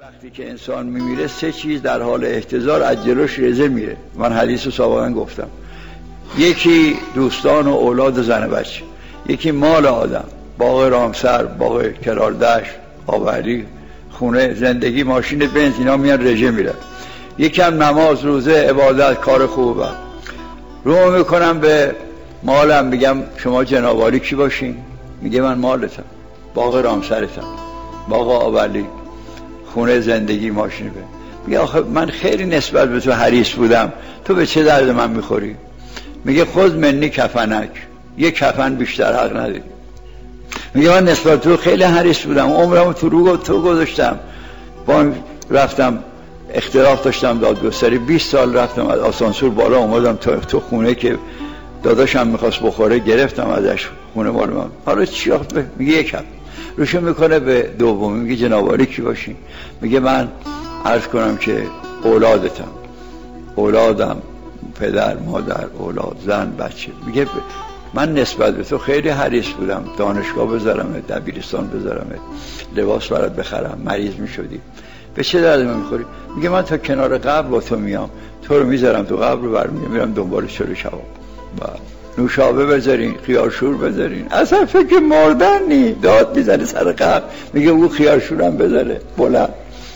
وقتی که انسان میمیره 3 چیز در حال احتضار از جلوش رزه میره. من حدیث رو سابقا گفتم. یکی دوستان و اولاد و زن و بچه، یکی مال آدم، باغ رامسر، باغ کراردشت، آبعلی، خونه، زندگی، ماشین بنز، اینا میان رژه میرن. یکم نماز، روزه، عبادت، کار خوبه. رو میکنم به مالم، میگم شما جنابعالی کی باشین؟ میگه من مالتم، باغ رامسرتم، باغ آبعلی، خونه، زندگی، ماشین بنز. میگه آخه من خیلی نسبت به تو حریص بودم، تو به چه درد من میخوری؟ میگه خود منی کفنک، یک کفن بیشتر حق نداری. میگه من نسبت تو خیلی حریص بودم، عمرمو تو گذاشتم، با رفتم اختلاف داشتم دادگستری، 20 سال رفتم از آسانسور بالا اومدم تو خونه که داداشم میخواست بخوره، گرفتم ازش خونه مال من. حالا چی میگه یکم روشو میکنه به دومی، میگه جنابعالی کی باشین؟ میگه من عرض کنم که اولادتم، اولادم، پدر، مادر، اولاد، زن، بچه. میگه من نسبت به تو خیلی حریص بودم، دانشگاه بذارمت، دبیرستان بذارمت، لباس برات بخرم، مریض میشدی، به چه درد من میخوری؟ میگه من تا کنار قبر با تو میام، تو رو میذارم تو قبر رو برمیام، میرم دنبال چلو شباب، نوشابه بذارین، خیارشور بذارین، اصلا فکر مردن نی، داد میزنه سر قبر. میگه او خیارشورم بذاره بلند،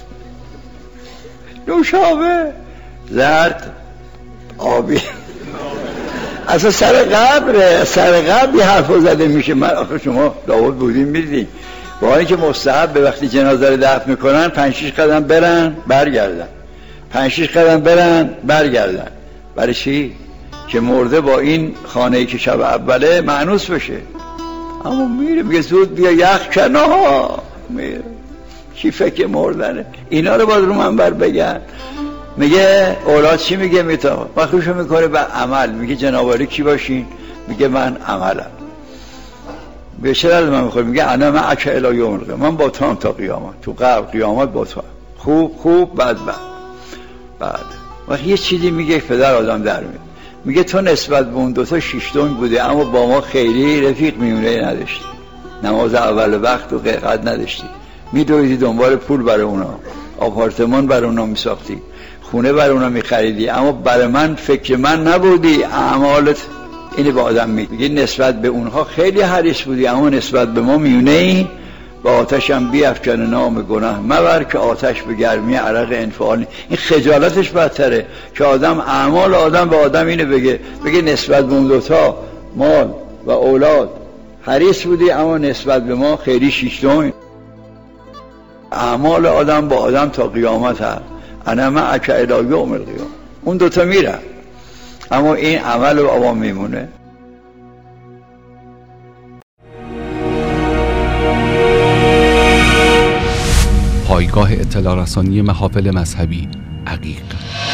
نوشابه زرد آبی، اصلا سر قبره، سر قبر یه حرف زده میشه. من آخه شما داود بودین میدین با اینکه مستحب به وقتی جنازه رو دفن میکنن 5-6 قدم برن برگردن، 5-6 قدم برن برگردن. برای چی؟ که مرده با این خانه‌ای که شب اوله مأنوس بشه. اما میره میگه زود بیا یخ کنا، میره کی فکر مردنه. اینا رو باید رو منبر بگن. میگه اولاد چی میگه؟ میتا مخروشو میکنه به عمل. میگه جنابعالی کی باشین؟ میگه من عملم. به چه درد من میخوره؟ میگه انا معک الی یوم القیامه، من با تو هم تا قیامت، تو قبر قیامت با تو هم. خوب بد. وقتی یه چیزی میگه پدر آدم در میاد، میگه تو نسبت به اون دوتا شیشتون بوده اما با ما خیلی رفیق میونه نداشتی، نماز اول وقت و قد نداشتی، میدویدی دنبال پول برای اونا، آپارتمان برای اونا میساختی، خونه برای اونا میخریدی، اما برای من فکر من نبودی. اعمالت اینه به آدم میگه نسبت به اونها خیلی حریص بودی اما نسبت به ما میونه ای. با آتشم بیفکن نام گناه مبر که آتش به گرمی عرق انفعال. این خجالتش بدتره که آدم اعمال آدم به آدم اینه بگه نسبت به اون دوتا مال و اولاد حریص بودی اما نسبت به ما خیلی شیشتون. اعمال آدم با آدم تا قیامت هست. انا معک الی یوم القیامه. اون دوتا میرن اما این عمل و عوام میمونه. پایگاه اطلاع رسانی محافل مذهبی عقیق.